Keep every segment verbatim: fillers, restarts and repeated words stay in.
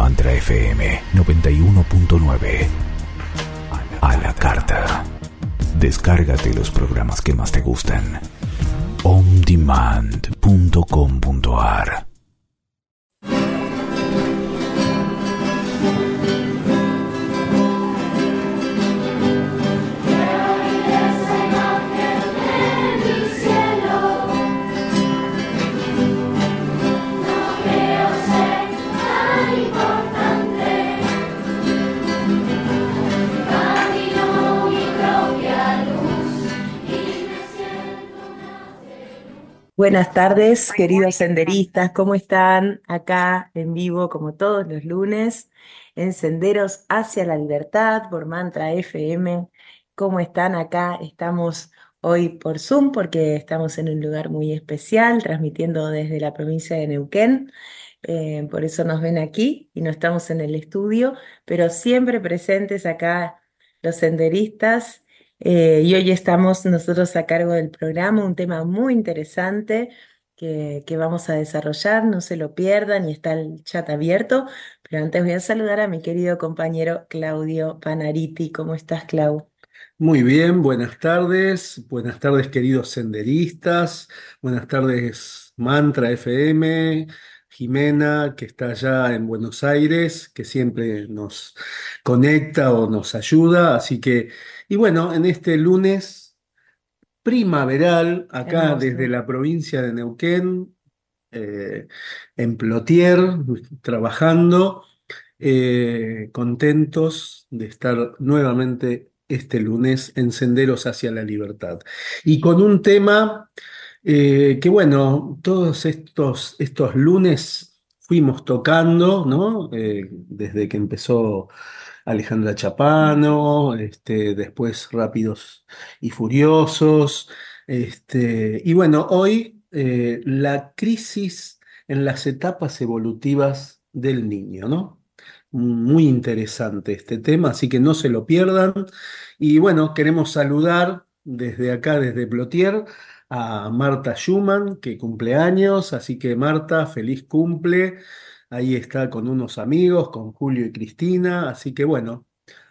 Mantra F M noventa y uno punto nueve. A la carta. Descárgate los programas que más te gustan. on demand punto com punto a r. Buenas tardes, queridos senderistas, ¿cómo están? Acá en vivo, como todos los lunes, en Senderos hacia la Libertad por Mantra F M. ¿Cómo están acá? Estamos hoy por Zoom porque estamos en un lugar muy especial, transmitiendo desde la provincia de Neuquén. Eh, por eso nos ven aquí y no estamos en el estudio, pero siempre presentes acá los senderistas. Eh, y hoy estamos nosotros a cargo del programa, un tema muy interesante que, que vamos a desarrollar, no se lo pierdan y está el chat abierto, pero antes voy a saludar a mi querido compañero Claudio Panariti. ¿Cómo estás, Clau? Muy bien, buenas tardes, buenas tardes queridos senderistas, buenas tardes Mantra F M, Jimena que está allá en Buenos Aires, que siempre nos conecta o nos ayuda, así que, y bueno, en este lunes primaveral, acá desde Hermoso. la provincia de Neuquén, eh, en Plotier, trabajando eh, contentos de estar nuevamente este lunes en Senderos hacia la Libertad. Y con un tema eh, que, bueno, todos estos, estos lunes fuimos tocando, ¿no? Eh, desde que empezó Alejandra Chapano, este, después Rápidos y Furiosos, este, y bueno, hoy eh, la crisis en las etapas evolutivas del niño, ¿no? Muy interesante este tema, así que no se lo pierdan. Y bueno, queremos saludar desde acá, desde Plotier, a Marta Schumann, que cumple años, así que Marta, feliz cumple. Ahí está con unos amigos, con Julio y Cristina, así que bueno,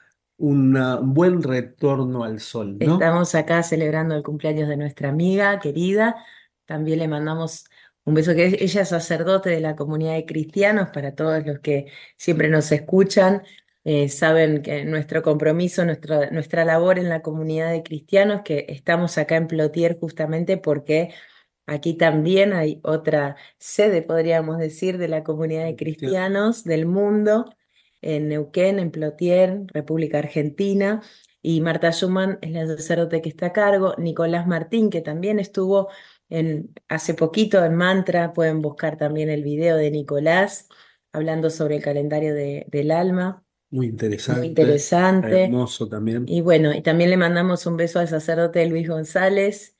una- un buen retorno al sol, ¿no? Estamos acá celebrando el cumpleaños de nuestra amiga querida. También le mandamos un beso, que es- ella es sacerdote de la comunidad de cristianos. Para todos los que siempre nos escuchan, eh, saben que nuestro compromiso, nuestra, nuestra labor en la comunidad de cristianos, que estamos acá en Plotier justamente porque aquí también hay otra sede, podríamos decir, de la comunidad de cristianos del mundo, en Neuquén, en Plotier, República Argentina. Y Marta Schumann es la sacerdote que está a cargo. Nicolás Martín, que también estuvo en, hace poquito en Mantra, pueden buscar también el video de Nicolás hablando sobre el calendario de- del alma, Muy muy interesante, interesante. hermoso también. Y bueno, y también le mandamos un beso al sacerdote Luis González,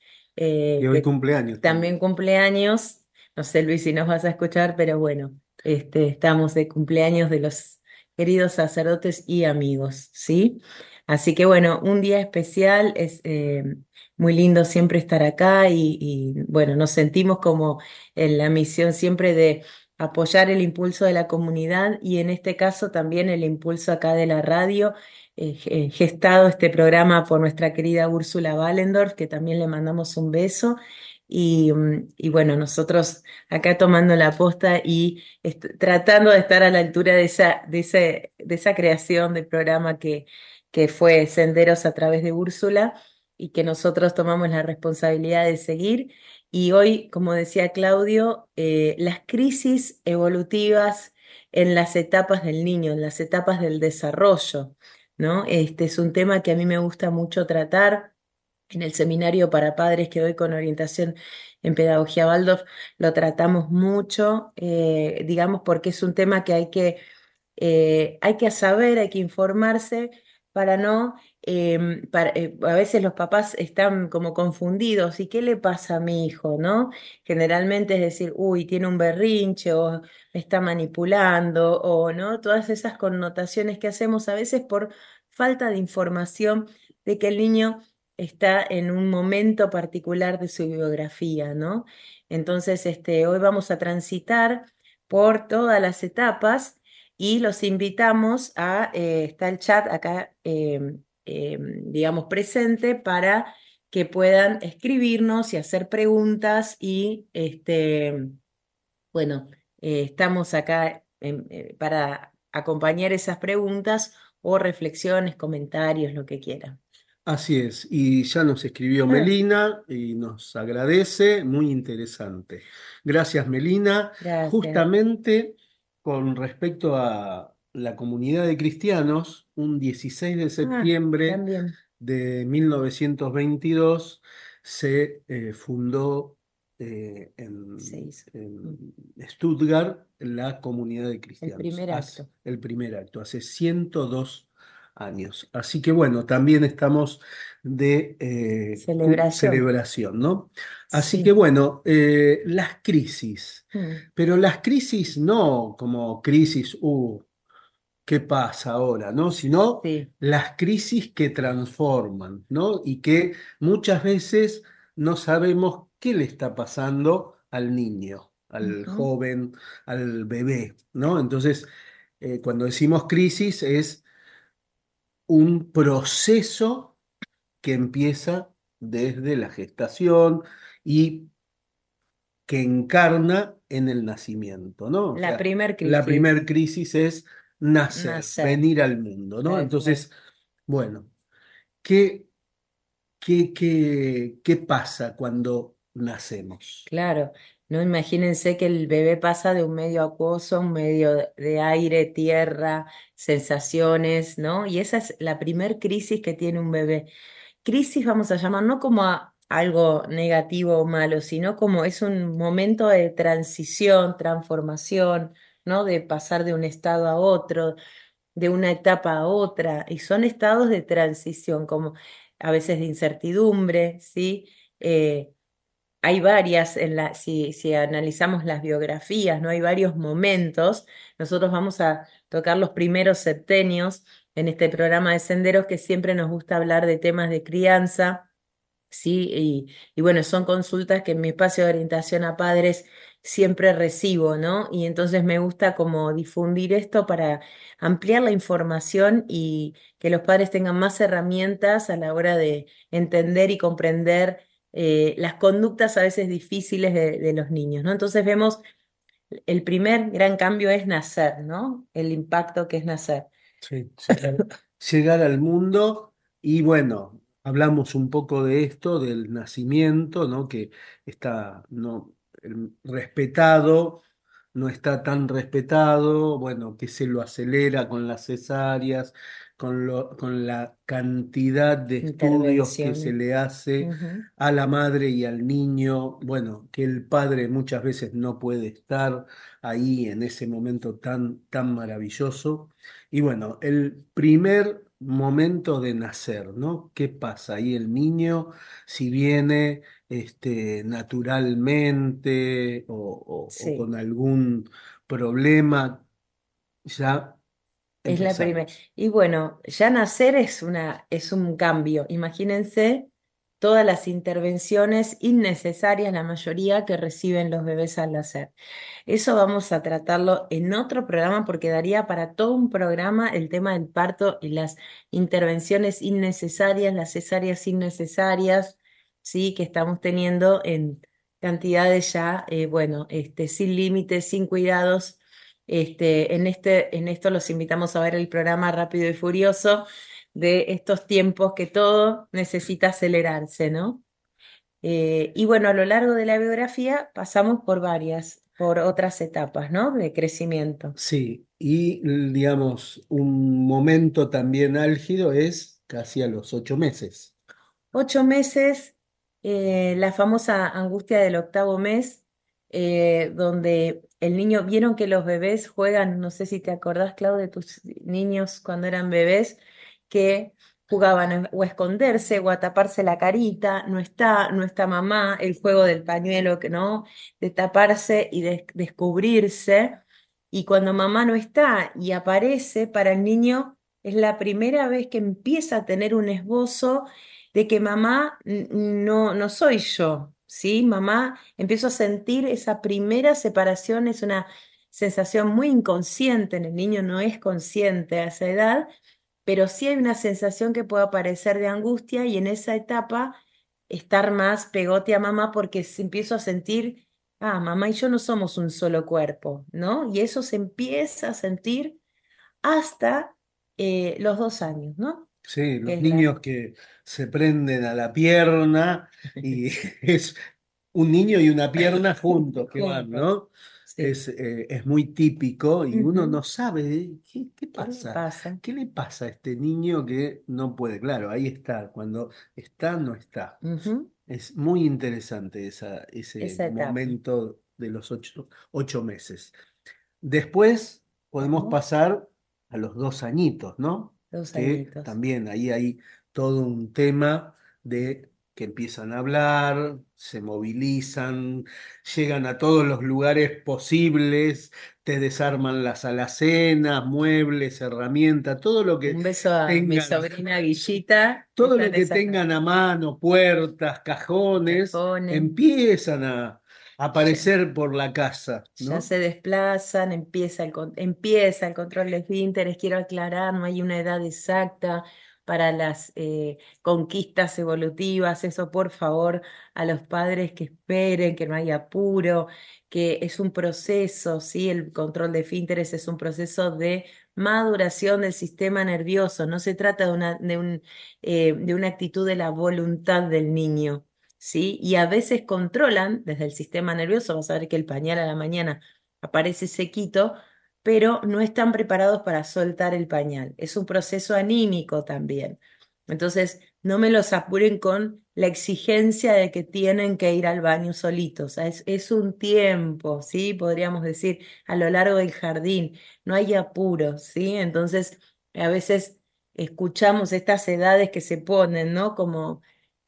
Y eh, hoy que cumpleaños también. también cumple años. No sé, Luis, si nos vas a escuchar, pero bueno, este, estamos de cumpleaños de los queridos sacerdotes y amigos, ¿sí? Así que bueno, un día especial, es eh, muy lindo siempre estar acá y, y, bueno, nos sentimos como en la misión siempre de apoyar el impulso de la comunidad y en este caso también el impulso acá de la radio, eh, eh, gestado este programa por nuestra querida Úrsula Wallendorf, que también le mandamos un beso. Y, mm, y bueno, nosotros acá tomando la posta y est- tratando de estar a la altura de esa, de ese- de esa creación de programa que, que fue Senderos a través de Úrsula y que nosotros tomamos la responsabilidad de seguir. Y hoy, como decía Claudio, eh, las crisis evolutivas en las etapas del niño, en las etapas del desarrollo, ¿no? Este es un tema que a mí me gusta mucho tratar. En el seminario para padres que doy con orientación en pedagogía Waldorf, lo tratamos mucho, eh, digamos, porque es un tema que hay que, eh, hay que saber, hay que informarse para no, eh, para- eh, a veces los papás están como confundidos. ¿Y qué le pasa a mi hijo, no? Generalmente es decir, uy, tiene un berrinche o me está manipulando o no, todas esas connotaciones que hacemos a veces por falta de información de que el niño está en un momento particular de su biografía, ¿no? Entonces, este, hoy vamos a transitar por todas las etapas y los invitamos a, eh, está el chat acá, eh, eh, digamos, presente para que puedan escribirnos y hacer preguntas y, este, bueno, eh, estamos acá em, eh, para acompañar esas preguntas o reflexiones, comentarios, lo que quieran. Así es, y ya nos escribió Ah, Melina y nos agradece, muy interesante. Gracias, Melina. gracias. Justamente con respecto a la comunidad de cristianos, un dieciséis de Ah, septiembre también. de mil novecientos veintidós se eh, fundó eh, Se en, hizo. Mm. en Stuttgart la comunidad de El cristianos. primer Hace acto. el primer acto, hace ciento dos años. Así que bueno, también estamos de eh, cu- Celebración. celebración, ¿no? Así que Sí. bueno, eh, las crisis, Mm. pero las crisis no como crisis, uh, ¿qué pasa ahora? ¿No? Sino Sí. las crisis que transforman, ¿no? Y que muchas veces no sabemos qué le está pasando al niño, al Ujú. joven, al bebé, ¿no? Entonces, eh, cuando decimos crisis es un proceso que empieza desde la gestación y que encarna en el nacimiento, ¿no? O La sea, primer la crisis. primer crisis es nacer, Nacer. venir al mundo, ¿no? Tal cual. Entonces, bueno, ¿qué, qué, qué, qué pasa cuando nacemos? Claro, no imagínense que el bebé pasa de un medio acuoso a un medio de de aire, tierra, sensaciones, ¿no? Y esa es la primer crisis que tiene un bebé. Crisis vamos a llamar no como a algo negativo o malo, sino como es un momento de transición, transformación, ¿no? De pasar de un estado a otro, de una etapa a otra, y son estados de transición, como a veces de incertidumbre, ¿sí? Eh, hay varias, en la, si, si analizamos las biografías, ¿no? Hay varios momentos. Nosotros vamos a tocar los primeros septenios en este programa de Senderos, que siempre nos gusta hablar de temas de crianza, ¿sí? Y, y bueno, son consultas que en mi espacio de orientación a padres siempre recibo, ¿no? Y entonces me gusta como difundir esto para ampliar la información y que los padres tengan más herramientas a la hora de entender y comprender eh, las conductas a veces difíciles de, de los niños, ¿no? Entonces vemos, el primer gran cambio es nacer, ¿no? El impacto que es nacer. Sí, llegar, llegar al mundo y bueno, hablamos un poco de esto, del nacimiento, ¿no? Que está no, el respetado, no está tan respetado, bueno, que se lo acelera con las cesáreas, con, lo- con la cantidad de estudios que se Intervenciones. le hace Ujú. a la madre y al niño, bueno, que el padre muchas veces no puede estar ahí en ese momento tan, tan maravilloso. Y bueno, el primer momento de nacer, ¿no? ¿Qué pasa ahí el niño? Si viene este, naturalmente o, o- o Sí. con algún problema, ya Es la primera. empezamos. Y bueno, ya nacer es una, es un cambio. Imagínense todas las intervenciones innecesarias, la mayoría que reciben los bebés al nacer. Eso vamos a tratarlo en otro programa porque daría para todo un programa el tema del parto y las intervenciones innecesarias, las cesáreas innecesarias, sí, que estamos teniendo en cantidades ya, eh, bueno, este, sin límites, sin cuidados. Este, en este, en esto los invitamos a ver el programa Rápido y Furioso de estos tiempos que todo necesita acelerarse, ¿no? Eh, y bueno, a lo largo de la biografía pasamos por varias, por otras etapas, ¿no? De crecimiento. Sí, y digamos, un momento también álgido es casi a los ocho meses. Ocho meses, eh, la famosa angustia del octavo mes, eh, donde el niño, vieron que los bebés juegan, no sé si te acordás, Clau, de tus niños cuando eran bebés, que jugaban a- o a esconderse o a taparse la carita, no está, no está mamá, el juego del pañuelo, que no, de taparse y de descubrirse. Y cuando mamá no está y aparece, para el niño es la primera vez que empieza a tener un esbozo de que mamá n- no, no soy yo, ¿sí? Mamá, empiezo a sentir esa primera separación, es una sensación muy inconsciente, en el niño no es consciente a esa edad, pero sí hay una sensación que puede aparecer de angustia y en esa etapa estar más pegote a mamá porque se empiezo a sentir, ah, mamá y yo no somos un solo cuerpo, ¿no? Y eso se empieza a sentir hasta eh, los dos años, ¿no? Sí, Que los es la... niños que se prenden a la pierna y es un niño y una pierna juntos que van, Juntos, ¿no? sí. Es, eh, es muy típico y uno Ujú. no sabe qué, qué ¿Qué le pasa, pasa? qué le pasa a este niño que no puede. Claro, ahí está, cuando está, no está. Ujú. Es muy interesante esa, ese Esa etapa, momento de los ocho, ocho meses. Después podemos vamos, pasar a los dos añitos, ¿no? dos Que añitos. también ahí hay todo un tema de que empiezan a hablar, se movilizan, llegan a todos los lugares posibles, te desarman las alacenas, muebles, herramientas, todo lo que Un beso a mi tengan, sobrina Guillita, que todo está lo en que esa etapa. tengan a mano, puertas, cajones, Cajones, empiezan a ya, aparecer por la casa, ya ¿no? se desplazan, empieza el, con- empieza el control de esfínteres, quiero aclarar, no hay una edad exacta para las eh, conquistas evolutivas, eso por favor a los padres que esperen, que no hay apuro, que es un proceso, ¿sí? El control de esfínteres es un proceso de maduración del sistema nervioso, no se trata de una, de un, eh, de una actitud de la voluntad del niño. ¿Sí? Y a veces controlan desde el sistema nervioso, vas a ver que el pañal a la mañana aparece sequito, pero no están preparados para soltar el pañal. Es un proceso anímico también. Entonces, no me los apuren con la exigencia de que tienen que ir al baño solitos. O sea, es, es un tiempo, ¿sí? Podríamos decir, a lo largo del jardín. No hay apuro, ¿sí? Entonces, a veces escuchamos estas edades que se ponen, ¿no? Como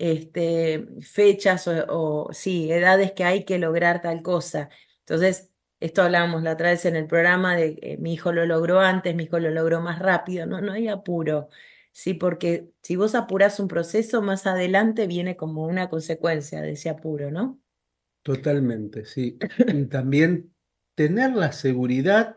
este, fechas o, o, sí, edades que hay que lograr tal cosa. Entonces, esto hablábamos la otra vez en el programa de eh, mi hijo lo logró antes, mi hijo lo logró más rápido, no, no hay apuro, sí, porque si vos apurás un proceso, más adelante viene como una consecuencia de ese apuro, ¿no? Totalmente, sí. Y también tener la seguridad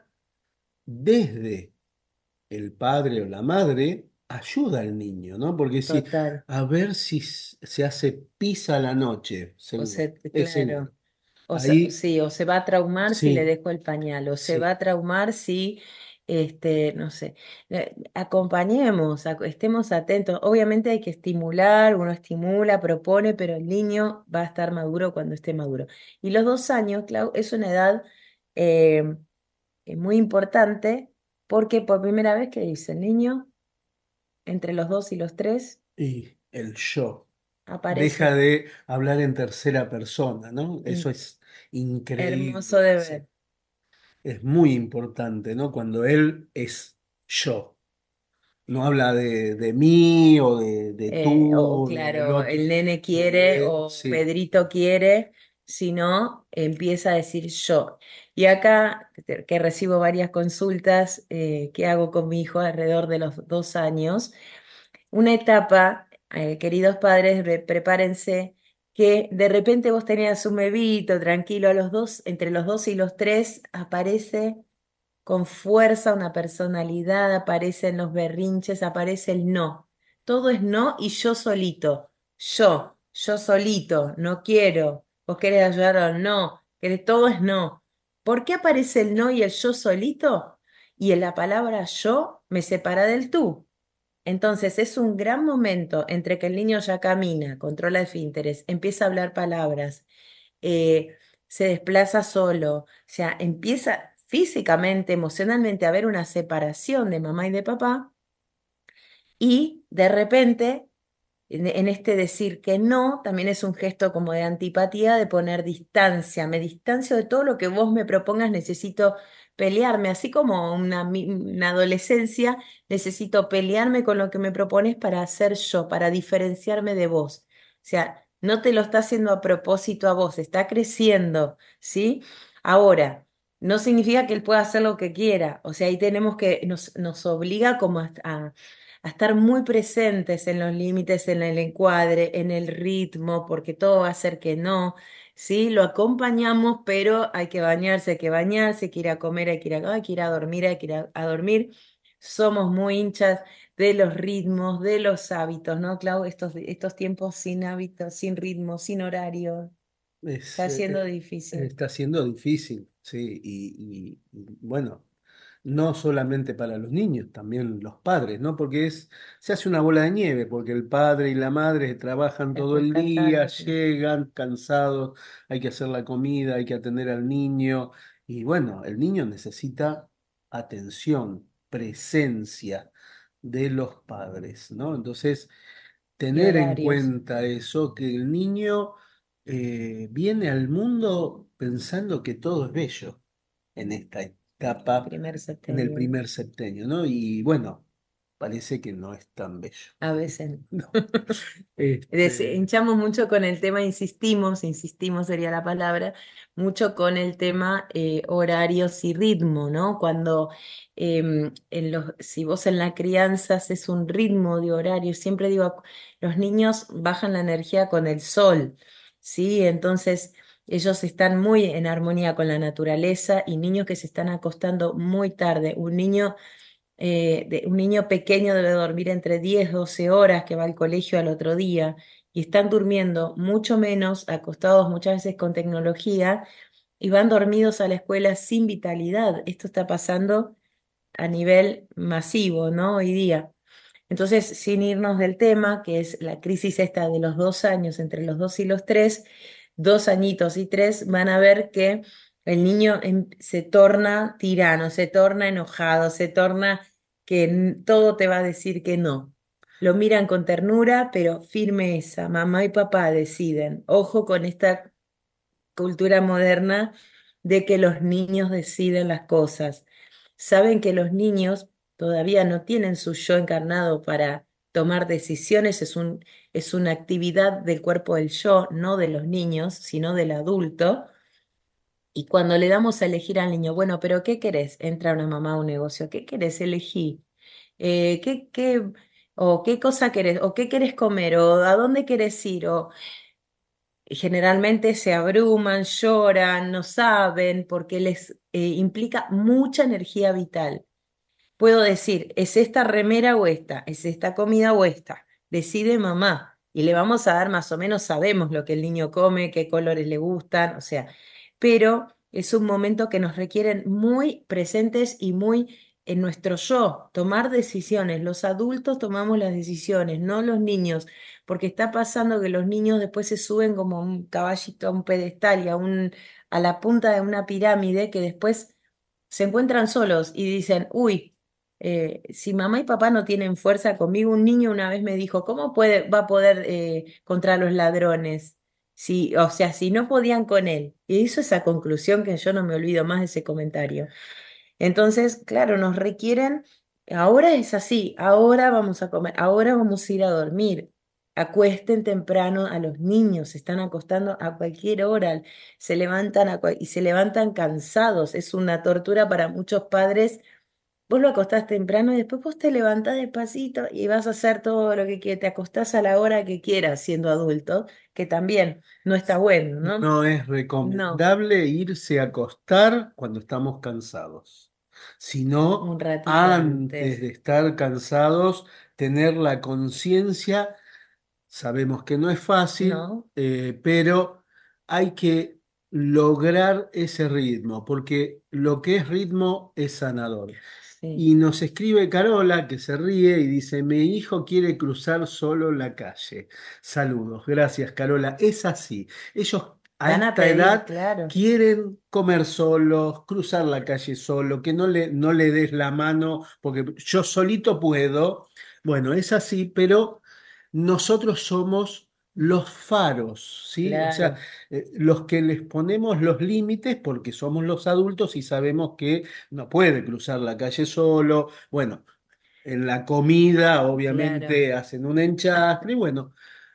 desde el padre o la madre ayuda al niño, ¿no? Porque si, Total. a ver si s- se hace pis a la noche, O seguro, sea, es señal. claro. O se- Ahí, sí, o se va a traumar si le sí, dejo el pañal, o se va sí, a traumar si, este, no sé, eh, acompañemos, ac- estemos atentos. Obviamente hay que estimular, uno estimula, propone, pero el niño va a estar maduro cuando esté maduro. Y los dos años, Clau, es una edad eh, eh, muy importante porque por primera vez, ¿qué dice el niño? Entre los dos y los tres y el yo. Deja aparece. de hablar en tercera persona, ¿no? Eso In- es hermoso increíble. de Sí. ver. Es muy importante, ¿no? Cuando él es yo. No habla de, de mí o de, de Eh, o tú, de- del claro, otro. el nene quiere De, o sí, Pedrito quiere, sino empieza a decir yo. Y acá, que que recibo varias consultas eh, que hago con mi hijo alrededor de los dos años, una etapa, eh, queridos padres, re- prepárense, que de repente vos tenías un bebito tranquilo a los dos, entre los dos y los tres aparece con fuerza, una personalidad, aparecen los berrinches, aparece el no. Todo es no y yo solito. Yo, yo solito, no quiero. Vos querés ayudar o no, querés, todo es no. ¿Por qué aparece el no y el yo solito? Y en la palabra yo me separa del tú. Entonces es un gran momento entre que el niño ya camina, controla el esfínteres, empieza a hablar palabras, eh, se desplaza solo, o sea, empieza físicamente, emocionalmente a haber una separación de mamá y de papá y de repente en, en este decir que no, también es un gesto como de antipatía, de poner distancia, me distancio de todo lo que vos me propongas, necesito pelearme, así como una, mi- una adolescencia, necesito pelearme con lo que me propones para ser yo, para diferenciarme de vos. O sea, no te lo está haciendo a propósito a vos, está creciendo, ¿sí? Ahora, no significa que él pueda hacer lo que quiera, o sea, ahí tenemos que, nos, nos obliga como a, a a estar muy presentes en los límites, en el encuadre, en el ritmo, porque todo va a ser que no, ¿sí? Lo acompañamos, pero hay que bañarse, hay que bañarse, hay que ir a comer, hay que ir a, hay que ir a dormir, hay que ir a, a dormir. Somos muy hinchas de los ritmos, de los hábitos, ¿no, Clau? Estos, estos tiempos sin hábitos, sin ritmo, sin horario, Es, está eh, siendo eh, difícil. está siendo difícil, sí, y, y- y, bueno, no solamente para los niños, también los padres, ¿no? Porque es, se hace una bola de nieve, porque el padre y la madre trabajan todo Después el cantar, día, llegan cansados, hay que hacer la comida, hay que atender al niño, y bueno, el niño necesita atención, presencia de los padres, ¿no? Entonces y tener en horarios, cuenta eso, que el niño eh, viene al mundo pensando que todo es bello en esta etapa, primer en el septenio. primer septenio, ¿no? Y bueno, parece que no es tan bello. A veces no. No. Des- Este, hinchamos mucho con el tema, insistimos, insistimos sería la palabra, mucho con el tema eh, horarios y ritmo, ¿no? Cuando em, en los, si vos en la crianza haces un ritmo de horario, siempre digo, los niños bajan la energía con el sol, ¿sí? Entonces ellos están muy en armonía con la naturaleza y niños que se están acostando muy tarde, un niño eh, de- un niño pequeño debe dormir entre diez doce horas que va al colegio al otro día y están durmiendo mucho menos, acostados muchas veces con tecnología y van dormidos a la escuela sin vitalidad. Esto está pasando a nivel masivo, ¿no? Hoy día. Entonces, sin irnos del tema, que es la crisis esta de los dos años, entre los dos y los tres, dos añitos y tres, van a ver que el niño em- se torna tirano, se torna enojado, se torna que n- todo te va a decir que no. Lo miran con ternura, pero firmeza. Mamá y papá deciden. Ojo con esta cultura moderna de que los niños deciden las cosas. Saben que los niños todavía no tienen su yo encarnado para tomar decisiones, es un, es una actividad del cuerpo del yo, no de los niños, sino del adulto. Y cuando le damos a elegir al niño, bueno, pero ¿qué querés? Entra una mamá a un negocio, ¿qué querés? Elegí. Eh, ¿qué, qué, o qué cosa querés? ¿O qué querés comer? ¿O a dónde querés ir? O generalmente se abruman, lloran, no saben, porque les eh, implica mucha energía vital. Puedo decir, ¿es esta remera o esta? ¿Es esta comida o esta? Decide mamá. Y le vamos a dar más o menos, sabemos lo que el niño come, qué colores le gustan, o sea, pero es un momento que nos requieren muy presentes y muy en nuestro yo, tomar decisiones. Los adultos tomamos las decisiones, no los niños, porque está pasando que los niños después se suben como un caballito a un pedestal y a un, a la punta de una pirámide que después se encuentran solos y dicen, uy, eh, si mamá y papá no tienen fuerza conmigo, un niño una vez me dijo, ¿cómo puede, va a poder eh, contra los ladrones? Si, o sea, si no podían con él. Y hizo esa conclusión que yo no me olvido más de ese comentario. Entonces, claro, nos requieren, ahora es así, ahora vamos a comer, ahora vamos a ir a dormir. Acuesten temprano a los niños, se están acostando a cualquier hora, se levantan a cual- y se levantan cansados. Es una tortura para muchos padres. Vos lo acostás temprano y después vos te levantás despacito y vas a hacer todo lo que quieras, te acostás a la hora que quieras siendo adulto, que también no está bueno, ¿no? no es No, recomendable irse a acostar cuando estamos cansados, sino un ratito antes antes, de estar cansados, tener la conciencia. Sabemos que no es fácil, ¿no? eh, pero hay que lograr ese ritmo, porque lo que es ritmo es sanador. Sí. Y nos escribe Carola, que se ríe y dice, mi hijo quiere cruzar solo la calle. Saludos, gracias Carola. Es así. Ellos a Van a esta pedir, edad claro, quieren comer solos, cruzar la calle solo, que no le, no le des la mano, porque yo solito puedo. Bueno, es así, pero nosotros somos los faros, ¿sí? O sea, claro, eh, los que les ponemos los límites porque somos los adultos y sabemos que no puede cruzar la calle solo. Bueno, en la comida claro. obviamente hacen un enchastre, y bueno,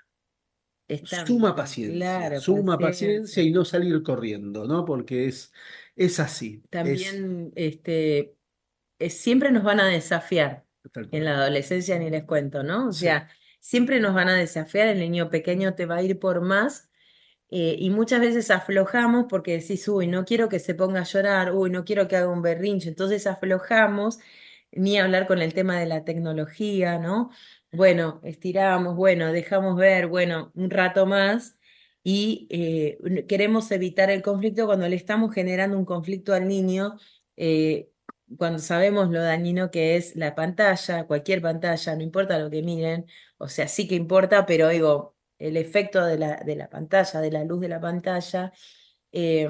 Están, suma paciencia, claro, suma paciencia paciencia. y no salir corriendo, ¿no? Porque es, es así, es También, este, eh, siempre nos van a desafiar. tal En cual. la adolescencia ni les cuento, ¿no? O Sí, sea, siempre nos van a desafiar. El niño pequeño te va a ir por más. Eh, y muchas veces aflojamos porque decís, uy, no quiero que se ponga a llorar, uy, no quiero que haga un berrinche, entonces aflojamos, ni hablar con el tema de la tecnología, ¿no? Bueno, estiramos, bueno, dejamos ver, bueno, un rato más y eh, queremos evitar el conflicto cuando le estamos generando un conflicto al niño, eh, cuando sabemos lo dañino que es la pantalla, cualquier pantalla, no importa lo que miren, o sea, sí que importa, pero digo, el efecto de la, de la pantalla, de la luz de la pantalla, eh,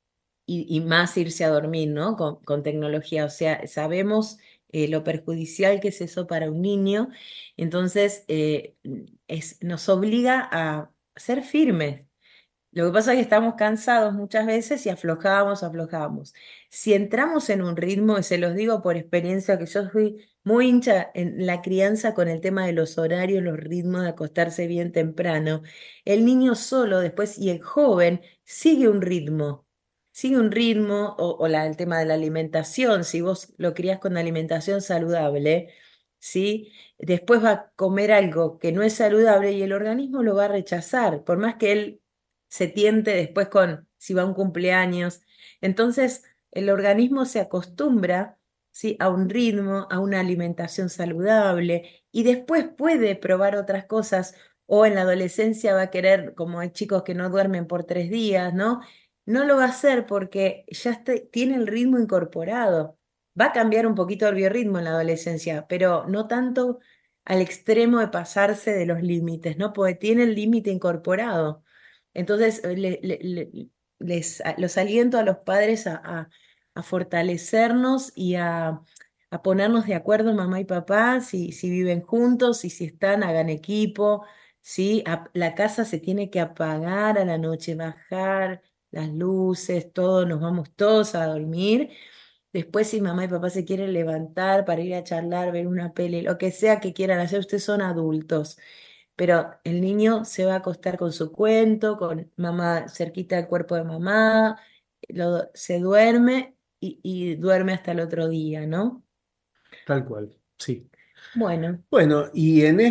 y, y más irse a dormir, ¿no? Con, con tecnología, o sea, sabemos eh, lo perjudicial que es eso para un niño, entonces eh, es, nos obliga a ser firmes. Lo que pasa es que estamos cansados muchas veces y aflojamos, aflojamos. Si entramos en un ritmo, y se los digo por experiencia, que yo fui muy hincha en la crianza con el tema de los horarios, los ritmos de acostarse bien temprano, el niño solo después y el joven sigue un ritmo, sigue un ritmo, o, o la- el tema de la alimentación, si vos lo criás con alimentación saludable, ¿sí? Después va a comer algo que no es saludable y el organismo lo va a rechazar, por más que él se tiente después con si va a un cumpleaños. Entonces, el organismo se acostumbra, ¿sí? A un ritmo, a una alimentación saludable y después puede probar otras cosas o en la adolescencia va a querer, como hay chicos que no duermen por tres días, ¿no? No lo va a hacer porque ya está- tiene el ritmo incorporado. Va a cambiar un poquito el biorritmo en la adolescencia, pero no tanto al extremo de pasarse de los límites, ¿no? Porque tiene el límite incorporado. Entonces, eh, le- le- le- les, a- los aliento a los padres a, a- a fortalecernos y a, a ponernos de acuerdo, mamá y papá, si, si viven juntos y si están, hagan equipo, ¿sí? A- la casa se tiene que apagar a la noche, bajar las luces, todo, nos vamos todos a dormir. Después, si mamá y papá se quieren levantar para ir a charlar, ver una peli, lo que sea que quieran hacer, ustedes son adultos, pero el niño se va a acostar con su cuento, con mamá cerquita del cuerpo de mamá, lo- se duerme y, y duerme hasta el otro día, ¿no? Tal cual, sí. Bueno, Bueno, y en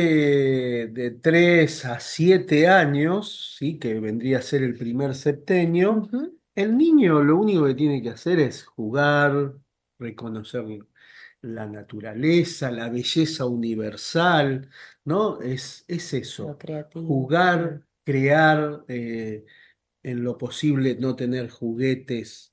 este de tres a siete años, sí, que vendría a ser el primer septenio, ujú, el niño lo único que tiene que hacer es jugar, reconocer la naturaleza, la belleza universal, ¿no? Es, es lo eso, creativo, jugar, claro, crear, eh, en lo posible no tener juguetes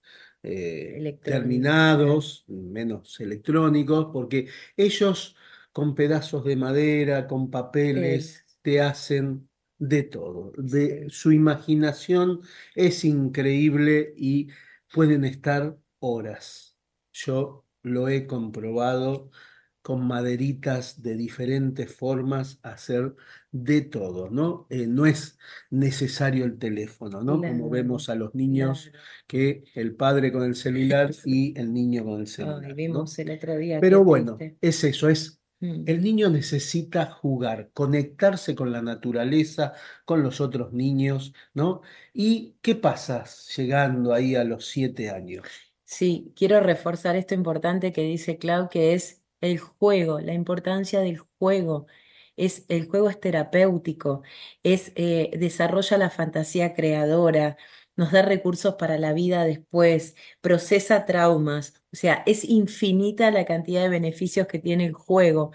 eh, electrónicos, claro, terminados, menos electrónicos, porque ellos con pedazos de madera, con sí, papeles, te hacen de todo. De, sí, su imaginación es increíble y pueden estar horas. Yo lo he comprobado con maderitas de diferentes formas, hacer de todo, ¿no? Eh, no es necesario el teléfono, ¿no? Como claro, vemos a los niños claro. que el padre con el celular y el niño con el Ay, celular, ¿no? vimos el otro día, qué Pero bueno, triste. es eso, es Mm. el niño necesita jugar, conectarse con la naturaleza, con los otros niños, ¿no? ¿Y qué pasa llegando ahí a los siete años? Sí, quiero reforzar esto importante que dice Clau, que es el juego, la importancia del juego. Es, el juego es terapéutico, es, eh, desarrolla la fantasía creadora, nos da recursos para la vida después, procesa traumas, o sea, es infinita la cantidad de beneficios que tiene el juego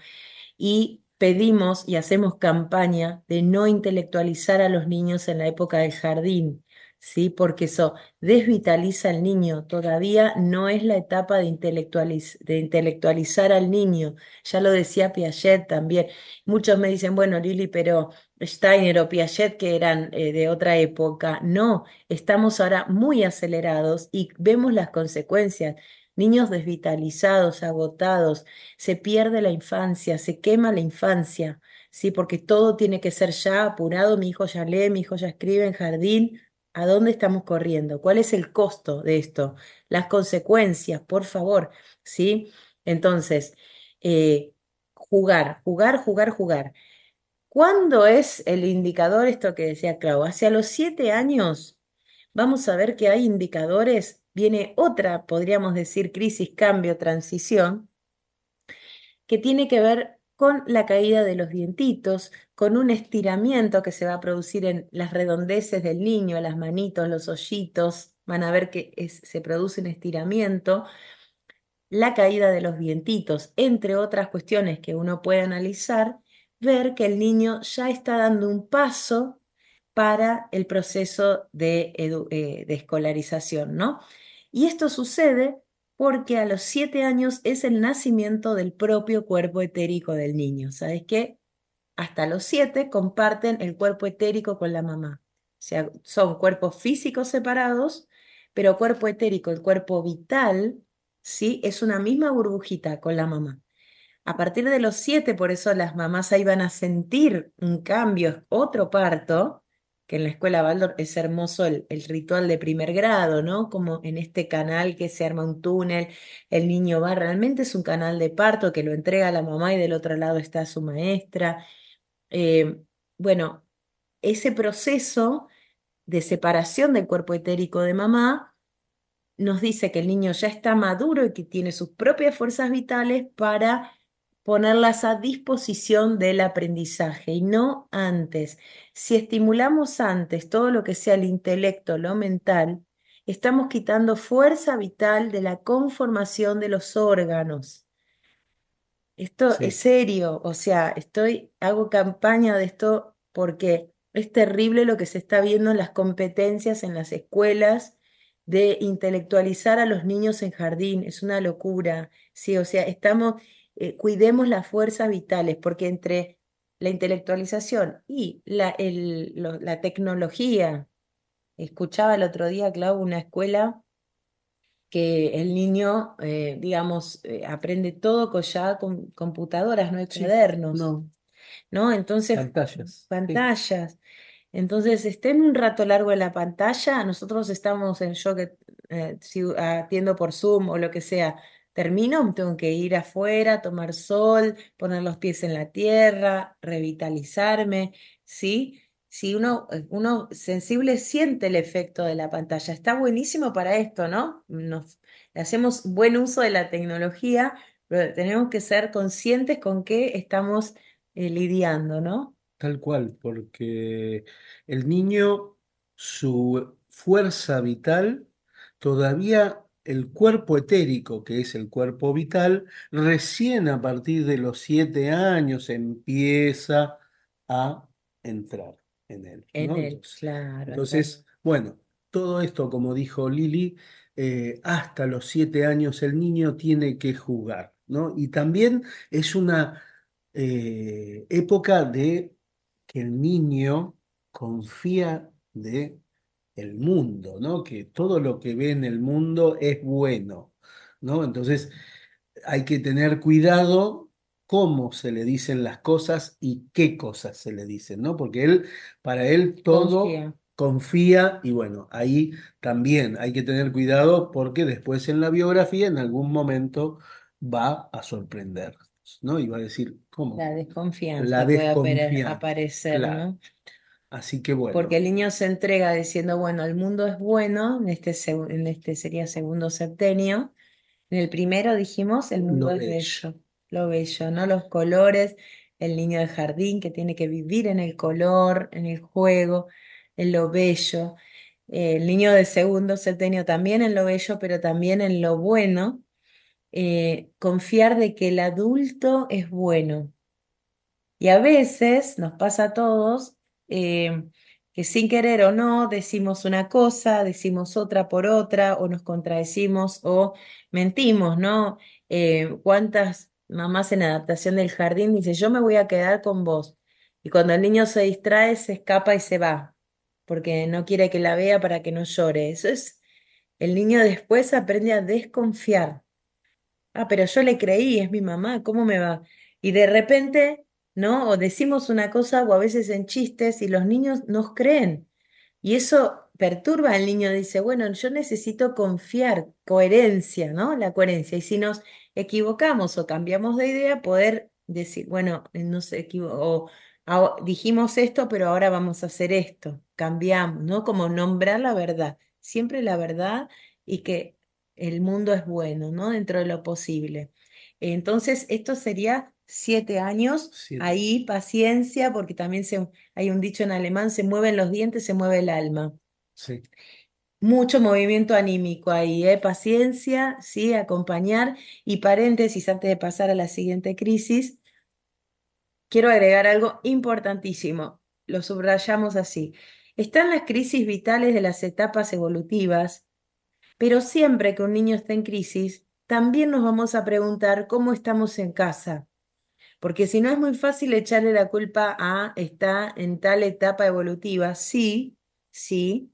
y pedimos y hacemos campaña de no intelectualizar a los niños en la época del jardín, ¿sí? Porque eso desvitaliza al niño, todavía no es la etapa de intelectualiz- de intelectualizar al niño, ya lo decía Piaget también. Muchos me dicen, bueno, Lili, pero Steiner o Piaget que eran eh, de otra época, no, estamos ahora muy acelerados y vemos las consecuencias. Niños desvitalizados, agotados, se pierde la infancia, se quema la infancia, ¿sí? Porque todo tiene que ser ya apurado, mi hijo ya lee, mi hijo ya escribe en jardín. ¿A dónde estamos corriendo? ¿Cuál es el costo de esto? Las consecuencias, por favor, ¿sí? Entonces, eh, jugar, jugar, jugar, jugar. ¿Cuándo es el indicador, esto que decía Clau? Hacia los siete años vamos a ver que hay indicadores, viene otra, podríamos decir, crisis, cambio, transición que tiene que ver con la caída de los dientitos, con un estiramiento que se va a producir en las redondeces del niño, las manitos, los hoyitos, van a ver que es- se produce un estiramiento, la caída de los dientitos, entre otras cuestiones que uno puede analizar, ver que el niño ya está dando un paso para el proceso de, edu- eh, de escolarización, ¿no? Y esto sucede porque a los siete años es el nacimiento del propio cuerpo etérico del niño. ¿Sabes qué? Hasta los siete comparten el cuerpo etérico con la mamá. O sea, son cuerpos físicos separados, pero cuerpo etérico, el cuerpo vital, ¿sí? Es una misma burbujita con la mamá. A partir de los siete, por eso las mamás ahí van a sentir un cambio, otro parto, que en la escuela Waldorf es hermoso el, el ritual de primer grado, ¿no? Como en este canal que se arma un túnel, el niño va, realmente es un canal de parto que lo entrega a la mamá y del otro lado está su maestra. Eh, bueno, ese proceso de separación del cuerpo etérico de mamá nos dice que el niño ya está maduro y que tiene sus propias fuerzas vitales para ponerlas a disposición del aprendizaje y no antes. Si estimulamos antes todo lo que sea el intelecto, lo mental, estamos quitando fuerza vital de la conformación de los órganos. Esto es Sí, serio, o sea, estoy, hago campaña de esto porque es terrible lo que se está viendo en las competencias en las escuelas de intelectualizar a los niños en jardín, es una locura, sí, o sea, estamos, eh, cuidemos las fuerzas vitales, porque entre la intelectualización y la, el- lo- la tecnología, escuchaba el otro día, Clau, una escuela que el niño, eh, digamos, eh, aprende todo con ya con computadoras, no hay sí, cuadernos, no, ¿no? Entonces, pantallas. Sí, pantallas. Entonces, estén un rato largo en la pantalla, nosotros estamos en yo que eh, si atiendo por Zoom o lo que sea, termino, tengo que ir afuera, tomar sol, poner los pies en la tierra, revitalizarme, ¿sí? Si uno, eh, uno sensible siente el efecto de la pantalla, está buenísimo para esto, ¿no? Nos hacemos buen uso de la tecnología, pero tenemos que ser conscientes con qué estamos eh, lidiando, ¿no? tal cual, porque el niño, su fuerza vital, todavía el cuerpo etérico, que es el cuerpo vital, recién a partir de los siete años empieza a entrar en él, En ¿no? él, Entonces, claro, exacto. entonces, bueno, todo esto, como dijo Lili, eh, hasta los siete años el niño tiene que jugar, ¿no? Y también es una eh, época de que el niño confía de el mundo, ¿no? Que todo lo que ve en el mundo es bueno, ¿no? Entonces hay que tener cuidado cómo se le dicen las cosas y qué cosas se le dicen, ¿no? Porque él, para él todo Confía. confía y bueno, ahí también hay que tener cuidado porque después en la biografía en algún momento va a sorprender, ¿no? Y va a decir, ¿cómo? La La desconfianza puede apare- desconfianza, aparecer, claro. ¿no? Así que Porque bueno, el niño se entrega diciendo, bueno, el mundo es bueno, en este, seg- en este sería segundo septenio. En el primero dijimos, el mundo lo es bello. bello, lo bello, ¿no? Los colores, el niño de jardín que tiene que vivir en el color, en el juego, en lo bello. Eh, el niño de segundo septenio también en lo bello, pero también en lo bueno. Eh, confiar de que el adulto es bueno. Y a veces nos pasa a todos eh, que sin querer o no decimos una cosa, decimos otra por otra, o nos contradecimos o mentimos, ¿no? Eh, ¿cuántas mamás en adaptación del jardín dicen, yo me voy a quedar con vos? Y cuando el niño se distrae, se escapa y se va, porque no quiere que la vea para que no llore. Eso es, el niño después aprende a desconfiar. Ah, pero yo le creí, es mi mamá, ¿cómo me va? Y de repente, ¿no? O decimos una cosa o a veces en chistes y los niños nos creen. Y eso perturba al niño, dice, bueno, yo necesito confiar, coherencia, ¿no? La coherencia. Y si nos equivocamos o cambiamos de idea, poder decir, bueno, nos equivo- o "Ah, dijimos esto, pero ahora vamos a hacer esto, cambiamos, ¿no? Como nombrar la verdad, siempre la verdad y que el mundo es bueno, ¿no? Dentro de lo posible. Entonces, esto sería siete años. Siete. Ahí paciencia, porque también se, hay un dicho en alemán, se mueven los dientes, se mueve el alma. Sí. Mucho movimiento anímico ahí, ¿eh? Paciencia, sí, acompañar. Y paréntesis, antes de pasar a la siguiente crisis, quiero agregar algo importantísimo. Lo subrayamos así. Están las crisis vitales de las etapas evolutivas, pero siempre que un niño está en crisis, también nos vamos a preguntar cómo estamos en casa. Porque si no es muy fácil echarle la culpa a está en tal etapa evolutiva. Sí, sí,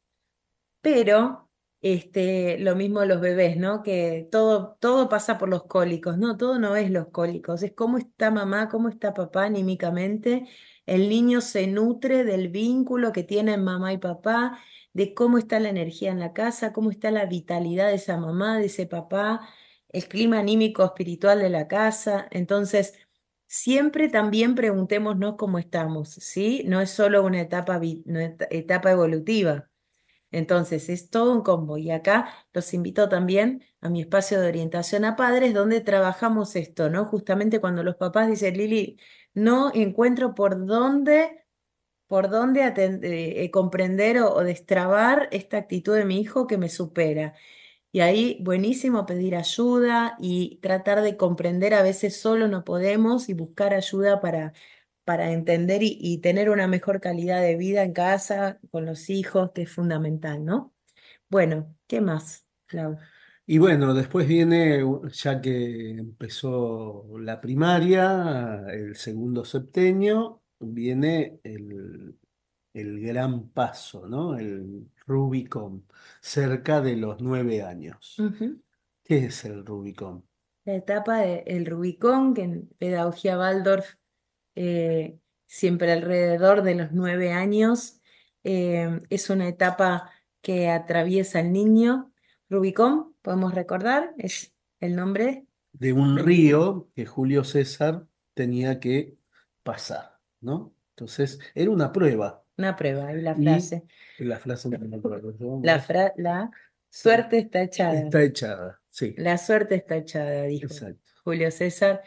pero este, lo mismo los bebés, ¿no? Que todo, todo pasa por los cólicos, ¿no? Todo no es los cólicos, es cómo está mamá, cómo está papá anímicamente. El niño se nutre del vínculo que tienen mamá y papá, de cómo está la energía en la casa, cómo está la vitalidad de esa mamá, de ese papá, el clima anímico espiritual de la casa. Entonces, siempre también preguntémonos cómo estamos, ¿sí? No es solo una etapa, vi- una et- etapa evolutiva. Entonces, es todo un combo. Y acá los invito también a mi espacio de orientación a padres, donde trabajamos esto, ¿no? Justamente cuando los papás dicen, Lili, no encuentro por dónde, por dónde aten- eh, eh, comprender o, o destrabar esta actitud de mi hijo que me supera. Y ahí, buenísimo pedir ayuda y tratar de comprender. A veces solo no podemos y buscar ayuda para, para entender y, y tener una mejor calidad de vida en casa, con los hijos, que es fundamental, ¿no? Bueno, ¿qué más, Clau? Y bueno, después viene, ya que empezó la primaria, el segundo septenio, viene el, el gran paso, ¿no? El Rubicón, cerca de los nueve años. Ujú. ¿Qué es el Rubicón? La etapa del Rubicón, que en Pedagogía Waldorf, eh, siempre alrededor de los nueve años, eh, es una etapa que atraviesa el niño. Rubicón, podemos recordar, es el nombre De un del río. río que Julio César tenía que pasar, ¿no? Entonces, era una prueba. Una prueba, y la Y frase. la frase no me acuerdo, La, ¿no? fra- la suerte está echada. Está echada, sí, La suerte está echada, dijo exacto. Julio César,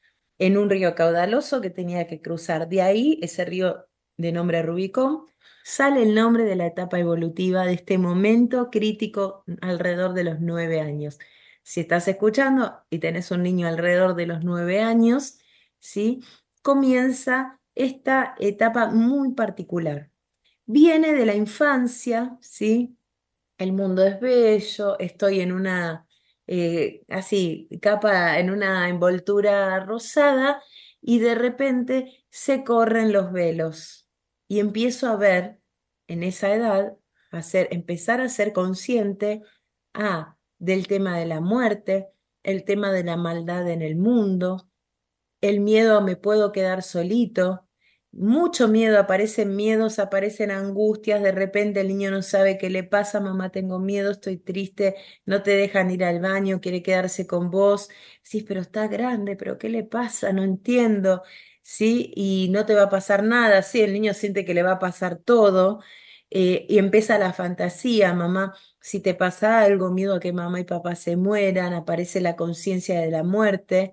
en un río caudaloso que tenía que cruzar. De ahí, ese río de nombre Rubicón, sale el nombre de la etapa evolutiva de este momento crítico alrededor de los nueve años. Si estás escuchando y tenés un niño alrededor de los nueve años, ¿sí? Comienza esta etapa muy particular. Viene de la infancia, ¿sí? El mundo es bello, estoy en una, eh, así, capa, en una envoltura rosada y de repente se corren los velos y empiezo a ver en esa edad, a ser, empezar a ser consciente ah, del tema de la muerte, el tema de la maldad en el mundo, el miedo a me puedo quedar solito, mucho miedo, aparecen miedos, aparecen angustias, de repente el niño no sabe qué le pasa, mamá, tengo miedo, estoy triste, no te dejan ir al baño, quiere quedarse con vos, sí, pero está grande, pero ¿qué le pasa? No entiendo, sí, y no te va a pasar nada, sí, el niño siente que le va a pasar todo, eh, y empieza la fantasía, mamá, si te pasa algo, miedo a que mamá y papá se mueran, aparece la conciencia de la muerte.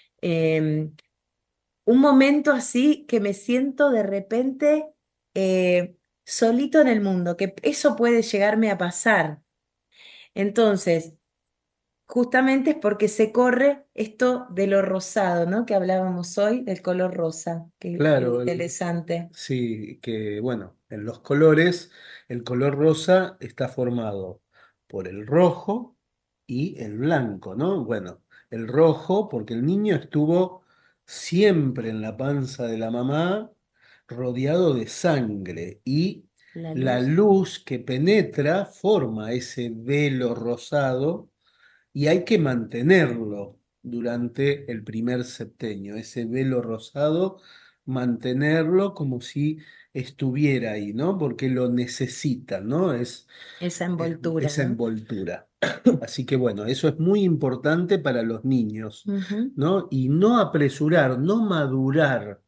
em, un momento así que me siento de repente eh, solito en el mundo, que eso puede llegarme a pasar. Entonces, justamente es porque se corre esto de lo rosado, ¿no? Que hablábamos hoy, del color rosa. Qué, qué Claro, el- interesante. sí, que bueno, en los colores, el color rosa está formado por el rojo y el blanco, ¿no? Bueno, el rojo porque el niño estuvo siempre en la panza de la mamá rodeado de sangre y La la luz. luz que penetra forma ese velo rosado y hay que mantenerlo durante el primer septenio, ese velo rosado, mantenerlo como si estuviera ahí, ¿no? Porque lo necesita, ¿no? Es, Esa es- envoltura, esa ¿no? envoltura. Así que bueno, eso es muy importante para los niños, Ujú. ¿no? Y no apresurar, no madurar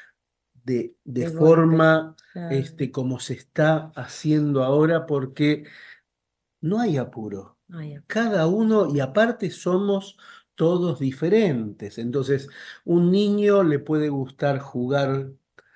de, de De golpe. forma Claro. este, como se está haciendo ahora, porque no hay apuro. Ay, Cada uno, y aparte somos todos diferentes. Entonces, un niño le puede gustar jugar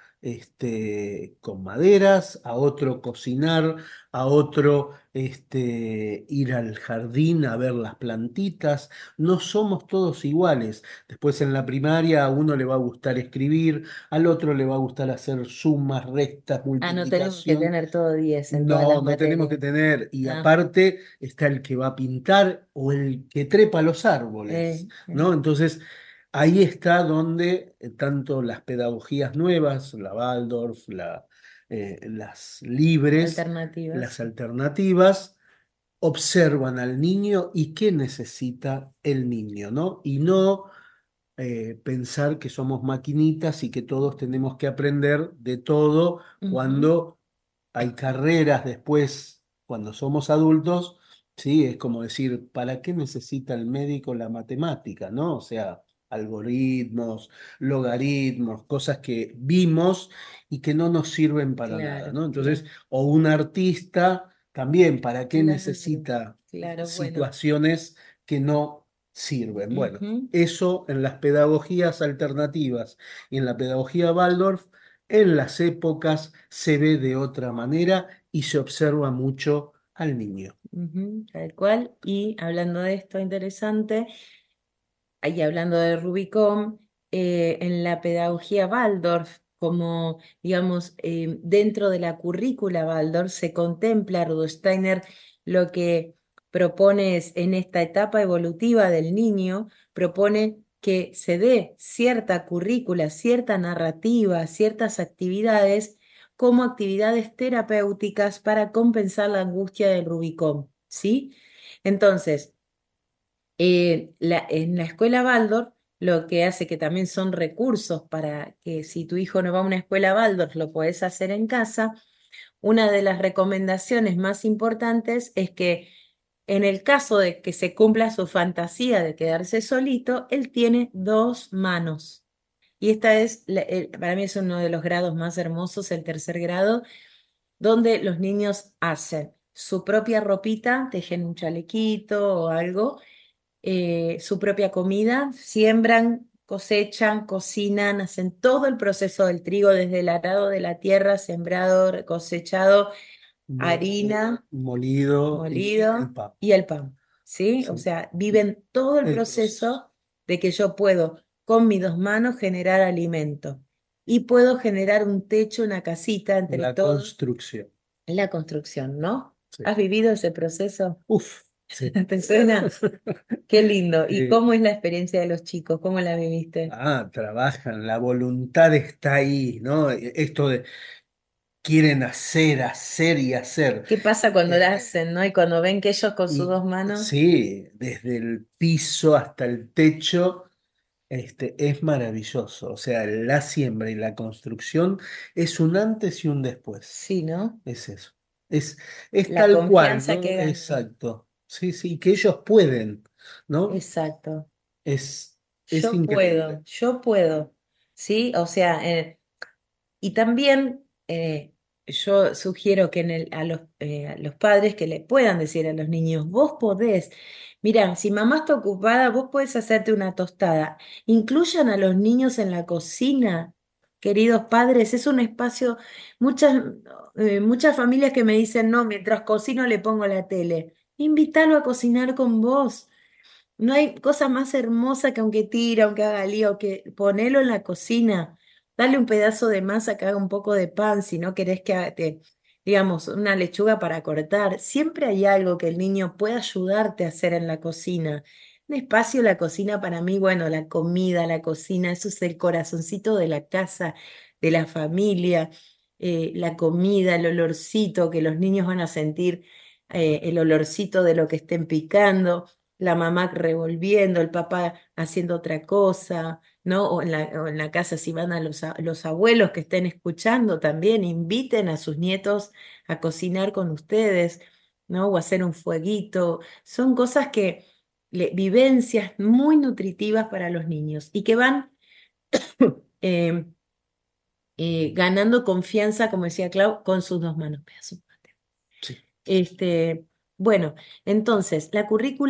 este, con maderas, a otro cocinar, a otro este, ir al jardín a ver las plantitas. No somos todos iguales. Después en la primaria a uno le va a gustar escribir, al otro le va a gustar hacer sumas, restas, Ah, no tenemos que multiplicación. tener todo diez en todas No, las no tenemos que materias. tener, y Ah, aparte está el que va a pintar o el que trepa los árboles, eh, eh, ¿no? Entonces, ahí está donde eh, tanto las pedagogías nuevas, la Waldorf, la, eh, las libres, las alternativas. alternativas, observan al niño y qué necesita el niño, ¿no? Y no eh, pensar que somos maquinitas y que todos tenemos que aprender de todo Ujú, cuando hay carreras después, cuando somos adultos, ¿sí? Es como decir, ¿para qué necesita el médico la matemática, ¿no? O sea, algoritmos, logaritmos, cosas que vimos y que no nos sirven para nada, claro, ¿no? Entonces, claro, o un artista también, ¿para qué claro, necesita claro, bueno. situaciones que no sirven? Bueno, Ujú, eso en las pedagogías alternativas y en la pedagogía Waldorf en las épocas se ve de otra manera y se observa mucho al niño. ujú, tal cual. Y hablando de esto interesante, y hablando de Rubicon, eh, en la pedagogía Waldorf, como digamos, eh, dentro de la currícula Waldorf se contempla, Rudolf Steiner lo que propone es, en esta etapa evolutiva del niño, propone que se dé cierta currícula, cierta narrativa, ciertas actividades como actividades terapéuticas para compensar la angustia del Rubicon, ¿sí? Entonces, eh, la- en la escuela Waldorf, lo que hace que también son recursos para que si tu hijo no va a una escuela Waldorf, lo puedes hacer en casa. Una de las recomendaciones más importantes es que en el caso de que se cumpla su fantasía de quedarse solito, él tiene dos manos. Y esta es, la- el- para mí es uno de los grados más hermosos, el tercer grado, donde los niños hacen su propia ropita, tejen un chalequito o algo, eh, su propia comida, siembran, cosechan, cocinan, hacen todo el proceso del trigo, desde el arado de la tierra, sembrado, cosechado, Mo- harina, Molido y el molido pan. y el pan, ¿sí? O Sí, sea, viven todo el el proceso. proceso de que yo puedo con mis dos manos generar alimento y puedo generar un techo, una casita entre La todos, construcción. la construcción, ¿no? Sí. ¿Has vivido ese proceso? Uf, sí. ¿Te suena? Qué lindo. ¿Y Eh, cómo es la experiencia de los chicos? ¿Cómo la viviste? ah, trabajan, la voluntad está ahí, ¿no? Eh, Esto de quieren hacer, hacer y hacer. ¿Qué pasa cuando la Eh, hacen, no? Y cuando ven que ellos con sus y dos manos, sí, desde el piso hasta el techo. Este, es maravilloso, o sea, la siembra y la construcción es un antes y un después, sí, ¿no? es eso, es, es La tal cual, confianza ¿no? que ganan. Exacto, sí, sí, que ellos pueden, ¿no? Exacto. Es, es Yo puedo, increíble. yo puedo, ¿sí? O sea, eh, y también eh, yo sugiero que en el- a los, eh, a los padres que le puedan decir a los niños, vos podés, mirá, si mamá está ocupada, vos podés hacerte una tostada. Incluyan a los niños en la cocina, queridos padres, es un espacio, muchas, eh, muchas familias que me dicen, no, mientras cocino le pongo la tele. Invítalo a cocinar con vos. No hay cosa más hermosa que aunque tire, aunque haga lío, que ponelo en la cocina, dale un pedazo de masa que haga un poco de pan, si no querés que haga- te, digamos, una lechuga para cortar. Siempre hay algo que el niño pueda ayudarte a hacer en la cocina. Un espacio, la cocina para mí, bueno, la comida, la cocina, eso es el corazoncito de la casa, de la familia, eh, la comida, el olorcito que los niños van a sentir, eh, el olorcito de lo que estén picando, la mamá revolviendo, el papá haciendo otra cosa, ¿no? O en la, o en la casa, si van a los, a- los abuelos que estén escuchando también, inviten a sus nietos a cocinar con ustedes, ¿no? O hacer un fueguito. Son cosas que, le- vivencias muy nutritivas para los niños y que van eh, eh, ganando confianza, como decía Clau, con sus dos manos. Pedazo. Sí. Este, bueno, entonces, la currícula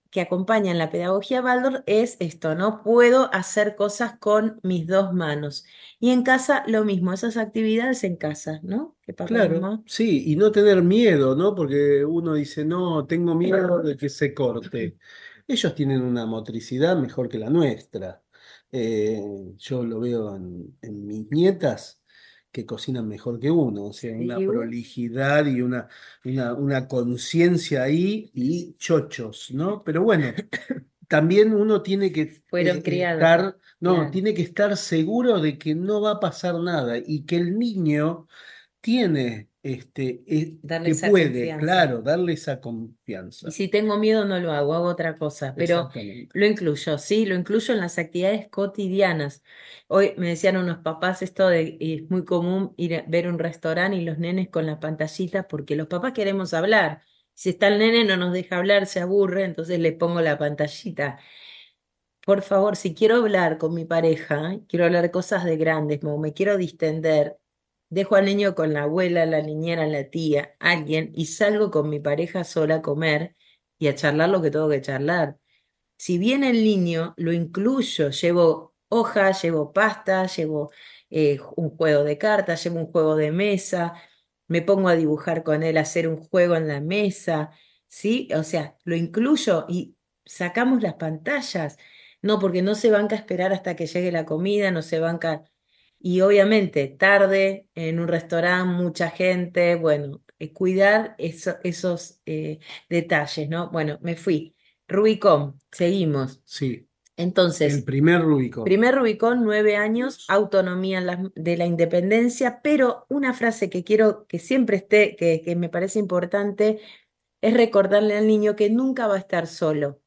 que acompañan la pedagogía Waldorf es esto, ¿no? Puedo hacer cosas con mis dos manos. Y en casa lo mismo, esas actividades en casa, ¿no? Que papá y Claro, mamá. sí, y no tener miedo, ¿no? Porque uno dice, no, tengo miedo de que se corte. Ellos tienen una motricidad mejor que la nuestra. Eh, yo lo veo en, en mis nietas que cocinan mejor que uno, o sea, una Sí, uh, prolijidad y una, una, una conciencia ahí y chochos, ¿no? Pero bueno, también uno tiene que fueron eh, criados, estar, no, claro. tiene que estar seguro de que no va a pasar nada y que el niño tiene, este, eh, Darle que esa puede, confianza. claro, darle esa Y confianza. si tengo miedo no lo hago, hago otra cosa, pero Exactamente. lo incluyo, ¿sí? Lo incluyo en las actividades cotidianas. Hoy me decían unos papás esto de, y es muy común ir a ver un restaurante y los nenes con la pantallita, porque los papás queremos hablar. Si está el nene no nos deja hablar, se aburre, entonces le pongo la pantallita. Por favor, si quiero hablar con mi pareja, quiero hablar de cosas de grandes, como me quiero distender, dejo al niño con la abuela, la niñera, la tía, alguien, y salgo con mi pareja sola a comer y a charlar lo que tengo que charlar. Si viene el niño, lo incluyo, llevo hojas, llevo pasta, llevo eh, un juego de cartas, llevo un juego de mesa, me pongo a dibujar con él, a hacer un juego en la mesa, ¿sí? O sea, lo incluyo y sacamos las pantallas, no, porque no se banca esperar hasta que llegue la comida, no se banca, y obviamente tarde, en un restaurante, mucha gente, bueno, eh, cuidar eso- esos eh, detalles, ¿no? Bueno, me fui. Rubicón, seguimos. Sí, el Entonces, primer Rubicón. primer Rubicón, nueve años, autonomía en la- de la independencia, pero una frase que quiero que siempre esté, que, que me parece importante, es recordarle al niño que nunca va a estar solo.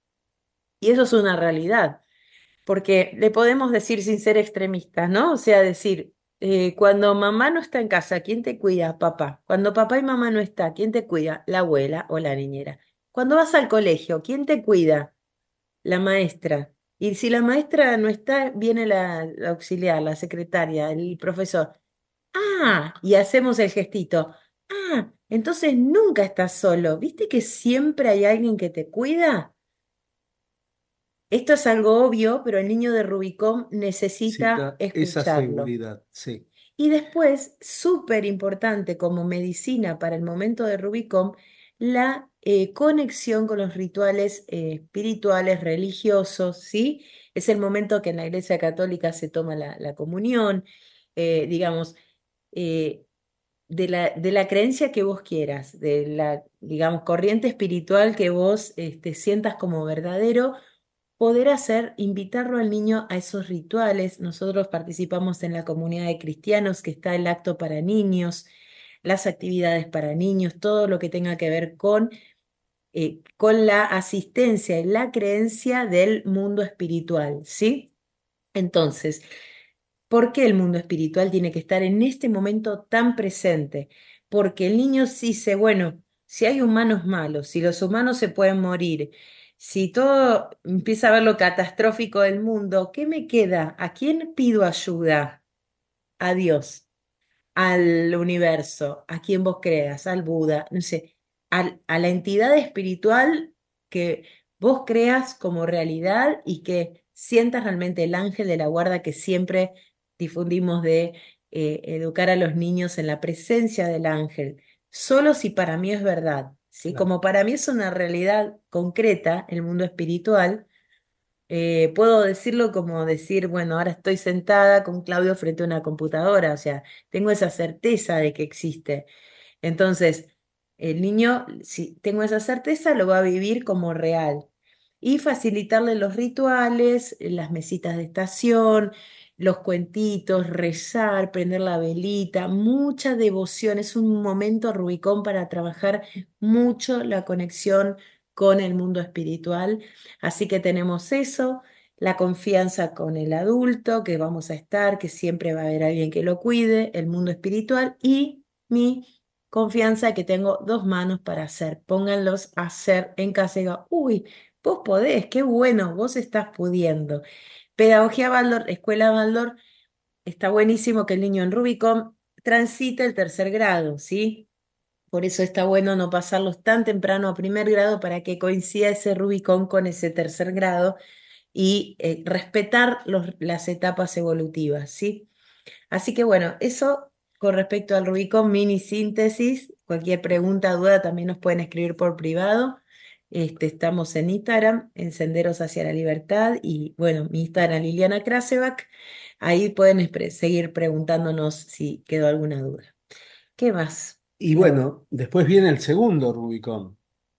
Y eso es una realidad, porque le podemos decir sin ser extremistas, ¿no? O sea, decir, eh, cuando mamá no está en casa, ¿quién te cuida? Papá. Cuando papá y mamá no está, ¿quién te cuida? La abuela o la niñera. Cuando vas al colegio, ¿quién te cuida? La maestra. Y si la maestra no está, viene la, la auxiliar, la secretaria, el profesor. Ah, y hacemos el gestito. Ah, entonces nunca estás solo. ¿Viste que siempre hay alguien que te cuida? Esto es algo obvio, pero el niño de Rubicón necesita Cita esa escucharlo. seguridad, sí, Y después, súper importante como medicina para el momento de Rubicón, la eh, conexión con los rituales eh, espirituales, religiosos, ¿sí? Es el momento que en la Iglesia Católica se toma la, la comunión, eh, digamos, eh, de la, de la creencia que vos quieras, de la, digamos, corriente espiritual que vos este, sientas como verdadero poder hacer, invitarlo al niño a esos rituales. Nosotros participamos en la comunidad de cristianos que está el acto para niños, las actividades para niños, todo lo que tenga que ver con, eh, con la asistencia y la creencia del mundo espiritual, ¿sí? Entonces, ¿por qué el mundo espiritual tiene que estar en este momento tan presente? Porque el niño dice, bueno, si hay humanos malos, si los humanos se pueden morir, si todo empieza a ver lo catastrófico del mundo, ¿qué me queda? ¿A quién pido ayuda? A Dios, al universo, a quien vos creas, al Buda, no sé, al- a la entidad espiritual que vos creas como realidad y que sientas realmente el ángel de la guarda que siempre difundimos de eh, educar a los niños en la presencia del ángel, solo si para mí es verdad, ¿sí? claro. Como para mí es una realidad concreta, el mundo espiritual. Eh, puedo decirlo como decir, bueno, ahora estoy sentada con Claudio frente a una computadora, o sea, tengo esa certeza de que existe. Entonces, el niño, si tengo esa certeza, lo va a vivir como real. Y facilitarle los rituales, las mesitas de estación, los cuentitos, rezar, prender la velita, mucha devoción. Es un momento Rubicón para trabajar mucho la conexión con el mundo espiritual. Así que tenemos eso, la confianza con el adulto, que vamos a estar, que siempre va a haber alguien que lo cuide, el mundo espiritual y mi confianza que tengo dos manos para hacer. Pónganlos a hacer en casa y digan, uy, vos podés, qué bueno, vos estás pudiendo. Pedagogía Baldor, Escuela Baldor, está buenísimo que el niño en Rubicón transite el tercer grado, ¿sí? Por eso está bueno no pasarlos tan temprano a primer grado para que coincida ese Rubicón con ese tercer grado y eh, respetar los- las etapas evolutivas, ¿sí? Así que bueno, eso con respecto al Rubicón, mini síntesis. Cualquier pregunta, duda, también nos pueden escribir por privado. Este, estamos en Instagram, en Senderos hacia la Libertad, y bueno, mi Instagram, Liliana Krasevak. Ahí pueden espre- seguir preguntándonos si quedó alguna duda. ¿Qué más, Y Claudio? bueno, después viene el segundo Rubicón,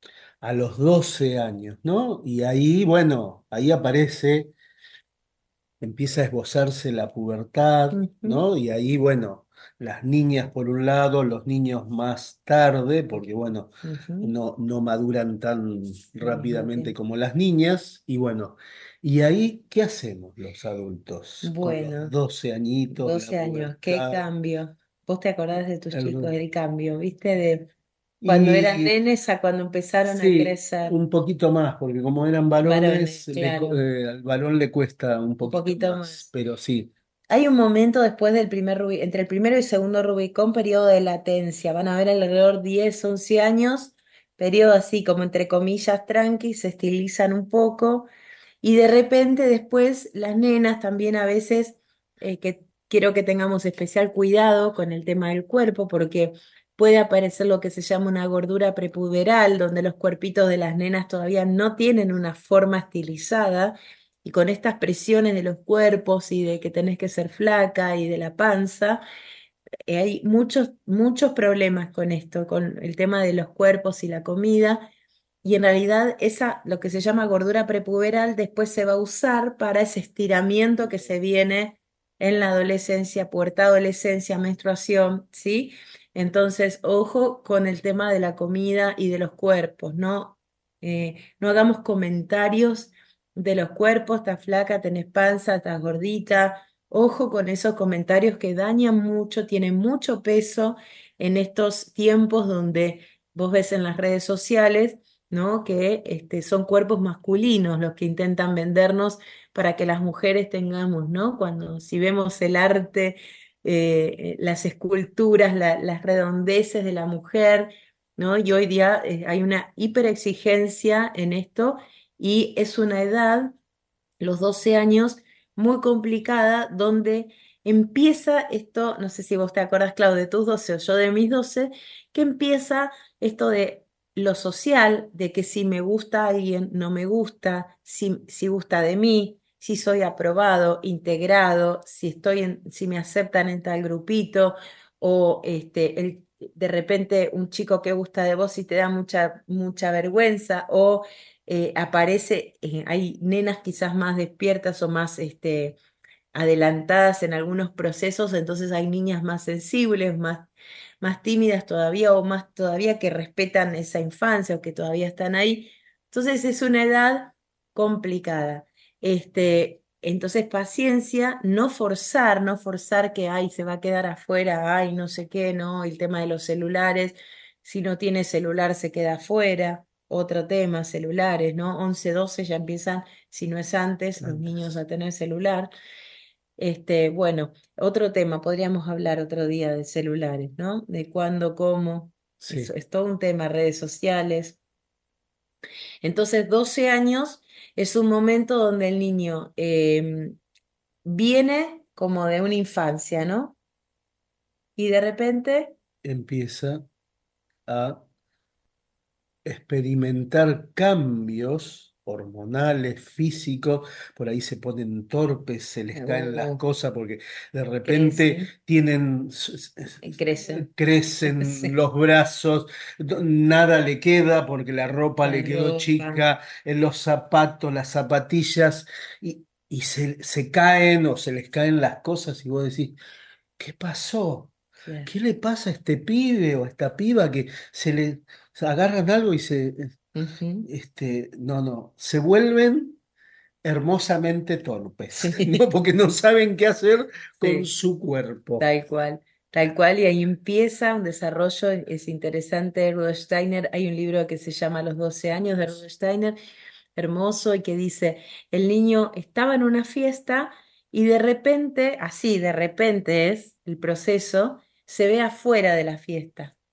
a los doce años, ¿no? Y ahí, bueno, ahí aparece, empieza a esbozarse la pubertad, Ujú, ¿no? Y ahí, bueno, las niñas por un lado, los niños más tarde, porque, bueno, ujú, no, no maduran tan al mismo rápidamente tiempo. como las niñas, y bueno, y ahí, ¿qué hacemos los adultos con los Bueno, doce añitos, la doce años, qué pubertad? cambio. ¿Vos te acordás de tus chicos, el- el cambio, viste? De cuando eran y nenes a cuando empezaron a sí, crecer. un poquito más, porque como eran Varones, varones, le co- claro, eh, al varón le cuesta un un poquito poquito más, más. pero sí, Hay un momento después del primer Rubi- entre el primero y segundo Rubicón, periodo de latencia. Van a ver alrededor diez once años, periodo así como entre comillas tranqui, se estilizan un poco. Y de repente después las nenas también a veces, eh, que quiero que tengamos especial cuidado con el tema del cuerpo, porque puede aparecer lo que se llama una gordura prepuberal, donde los cuerpitos de las nenas todavía no tienen una forma estilizada, y con estas presiones de los cuerpos y de que tenés que ser flaca y de la panza, eh, hay muchos, muchos problemas con esto, con el tema de los cuerpos y la comida. Y en realidad esa, lo que se llama gordura prepuberal, después se va a usar para ese estiramiento que se viene en la adolescencia, pubertad, adolescencia, menstruación, ¿sí? Entonces, ojo con el tema de la comida y de los cuerpos, ¿no? Eh, no hagamos comentarios de los cuerpos, estás flaca, tenés panza, estás gordita. Ojo con esos comentarios que dañan mucho, tienen mucho peso en estos tiempos donde vos ves en las redes sociales, ¿no? Que este, son cuerpos masculinos los que intentan vendernos para que las mujeres tengamos, ¿no? Cuando si vemos el arte, eh, las esculturas, la- las redondeces de la mujer, ¿no? Y hoy día eh, hay una hiperexigencia en esto y es una edad, los doce años, muy complicada, donde empieza esto, no sé si vos te acordás, Clau, de tus doce o yo de mis doce, que empieza esto de lo social, de que si me gusta alguien, no me gusta, si, si gusta de mí, si soy aprobado, integrado, si estoy en, si me aceptan en tal grupito, o este, el, de repente un chico que gusta de vos y te da mucha, mucha vergüenza, o eh, aparece, eh, hay nenas quizás más despiertas o más este, adelantadas en algunos procesos, entonces hay niñas más sensibles, más, más tímidas todavía o más todavía que respetan esa infancia o que todavía están ahí. Entonces es una edad complicada. Este, entonces paciencia, no forzar, no forzar que ay, se va a quedar afuera, ay, no sé qué, no, el tema de los celulares, si no tiene celular se queda afuera. Otro tema, celulares, ¿no? Once doce ya empiezan, si no es antes, los niños antes. a tener celular. Este, bueno, otro tema, podríamos hablar otro día de celulares, ¿no? De cuándo, cómo, eso Sí, es todo un tema, redes sociales. Entonces, doce años es un momento donde el niño em, viene como de una infancia, ¿no? Y de repente, empieza a experimentar cambios hormonales, físicos, por ahí se ponen torpes, se les caen las uh, cosas porque de repente crecen, tienen, s- s- eh, crecen, crecen sí, los brazos, do- nada le queda porque la ropa la le quedó ropa, chica, en los zapatos, las zapatillas, y, y se, se caen o se les caen las cosas y vos decís, ¿qué pasó? claro. ¿Qué le pasa a este pibe o a esta piba que se le se agarran algo y se, Ujú, este, no, no, se vuelven hermosamente torpes, ¿no? sí, Porque no saben qué hacer con sí. su cuerpo. Tal cual, tal cual, y ahí empieza un desarrollo, es interesante, Rudolf Steiner, hay un libro que se llama Los doce años de Rudolf Steiner, hermoso, y que dice, el niño estaba en una fiesta y de repente, así, de repente es el proceso, se ve afuera de la fiesta.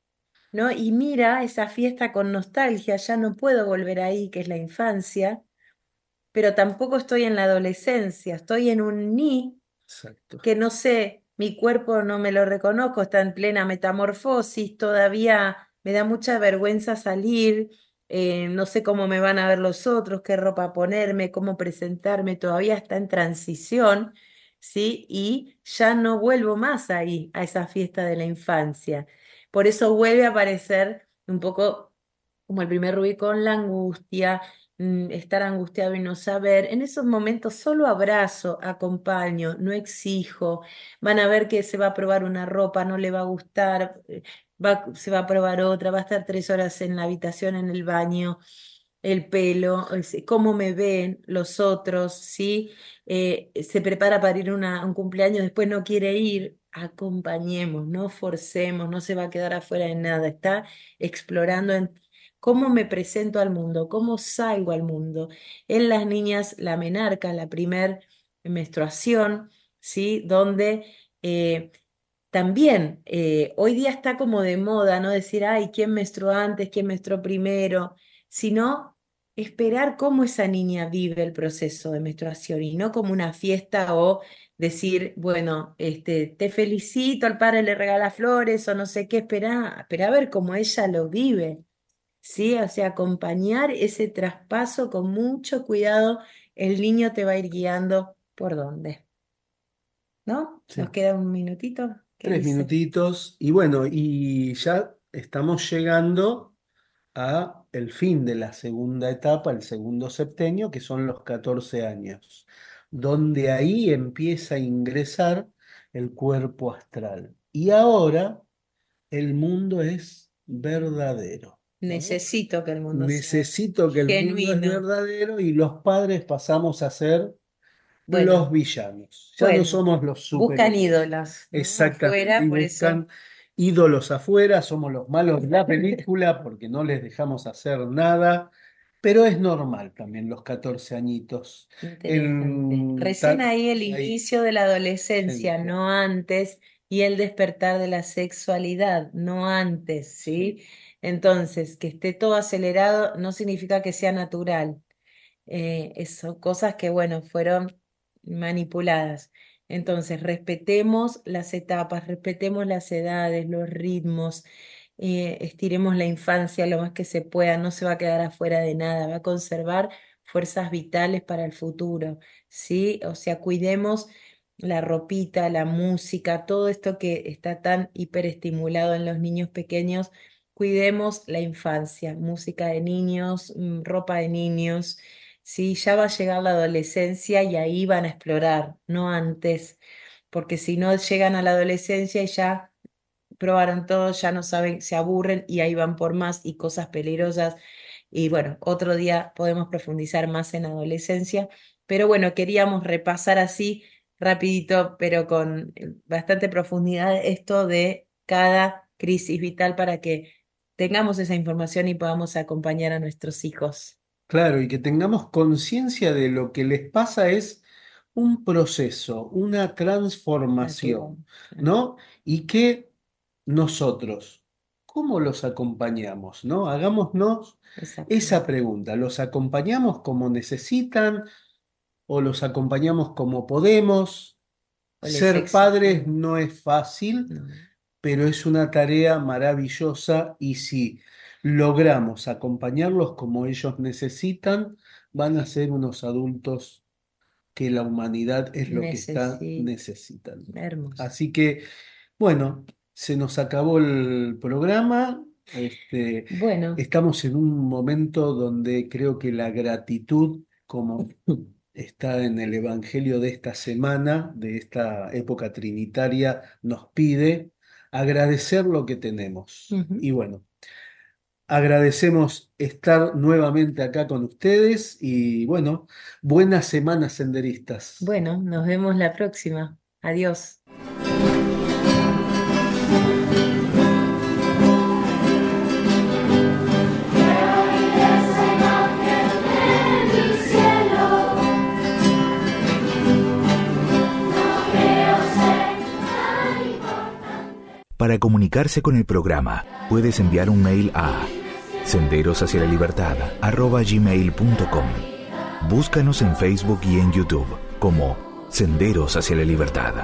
¿no? Y mira esa fiesta con nostalgia, ya no puedo volver ahí, que es la infancia, pero tampoco estoy en la adolescencia, estoy en un ni Exacto. que no sé, mi cuerpo no me lo reconozco, está en plena metamorfosis, todavía me da mucha vergüenza salir, eh, no sé cómo me van a ver los otros, qué ropa ponerme, cómo presentarme, todavía está en transición, ¿sí? Y ya no vuelvo más ahí, a esa fiesta de la infancia. Por eso vuelve a aparecer un poco como el primer Rubicón, la angustia, mm, estar angustiado y no saber. En esos momentos solo abrazo, acompaño, no exijo. Van a ver que se va a probar una ropa, no le va a gustar, eh, va, se va a probar otra, va a estar tres horas en la habitación, en el baño, el pelo, es- cómo me ven los otros, ¿sí? Eh, se prepara para ir a una- a un cumpleaños, después no quiere ir. Acompañemos, no forcemos, no se va a quedar afuera de nada, está explorando en cómo me presento al mundo, cómo salgo al mundo. En las niñas, la menarca, la primer menstruación, ¿sí? Donde eh, también eh, hoy día está como de moda, no decir, ay, ¿quién menstruó antes? ¿Quién menstruó primero? Sino esperar cómo esa niña vive el proceso de menstruación y no como una fiesta o decir, bueno, este, te felicito, al padre le regala flores o no sé qué, espera, espera a ver cómo ella lo vive. ¿Sí? O sea, acompañar ese traspaso con mucho cuidado, el niño te va a ir guiando por dónde, ¿no? Nos Sí. queda un minutito, ¿qué Tres dice? minutitos y bueno, y ya estamos llegando a el fin de la segunda etapa, el segundo septenio, que son los catorce años, donde ahí empieza a ingresar el cuerpo astral. Y ahora el mundo es verdadero, ¿no? Necesito que el mundo sea Necesito que el mundo es genuino. verdadero y los padres pasamos a ser los Bueno, villanos. Ya no bueno, somos los buscan superhéroes. ídolos, ¿no? Exactamente. Afuera, Y por eso, buscan ídolos afuera, somos los malos de la película porque no les dejamos hacer nada. Pero es normal también los catorce añitos. interesante. En Recién ta- ahí el ahí, inicio de la adolescencia, esencia. no antes, y el despertar de la sexualidad, no antes, Sí. ¿sí? Entonces, que esté todo acelerado no significa que sea natural. Eh, es- son cosas que, bueno, fueron manipuladas. Entonces, respetemos las etapas, respetemos las edades, los ritmos, eh, estiremos la infancia lo más que se pueda, no se va a quedar afuera de nada, va a conservar fuerzas vitales para el futuro, ¿sí? O sea, cuidemos la ropita, la música, todo esto que está tan hiperestimulado en los niños pequeños. Cuidemos la infancia, música de niños, mm, ropa de niños. Sí, ya va a llegar la adolescencia y ahí van a explorar, no antes, porque si no llegan a la adolescencia y ya probaron todo, ya no saben, se aburren y ahí van por más y cosas peligrosas. Y bueno, otro día podemos profundizar más en adolescencia, pero bueno, queríamos repasar así rapidito, pero con eh, bastante profundidad esto de cada crisis vital para que tengamos esa información y podamos acompañar a nuestros hijos. Claro, y que tengamos conciencia de lo que les pasa es un proceso, una Natural. transformación, Claro. ¿no? Y que nosotros, ¿cómo los acompañamos, ¿no? Hagámonos Esa esa pregunta. pregunta. ¿Los acompañamos como necesitan o los acompañamos como podemos? O les Ser padres exigimos. no es fácil, No, pero es una tarea maravillosa y si logramos acompañarlos como ellos necesitan, van a ser unos adultos que la humanidad es lo que está necesito. necesitando. Hermoso. Así que, bueno, se nos acabó el programa. Este, Bueno, estamos en un momento donde creo que la gratitud, como está en el Evangelio de esta semana, de esta época trinitaria, nos pide agradecer lo que tenemos. ujú. Y bueno, agradecemos estar nuevamente acá con ustedes y bueno, buenas semanas senderistas. Bueno, nos vemos la próxima. Adiós. Para comunicarse con el programa, puedes enviar un mail a senderos hacia la libertad arroba gmail punto com. Búscanos en Facebook y en YouTube como Senderos hacia la Libertad.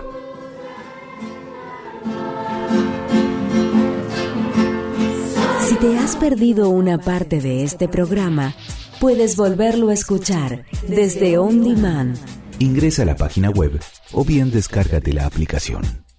Si te has perdido una parte de este programa, puedes volverlo a escuchar desde On Demand. Ingresa a la página web o bien descárgate la aplicación.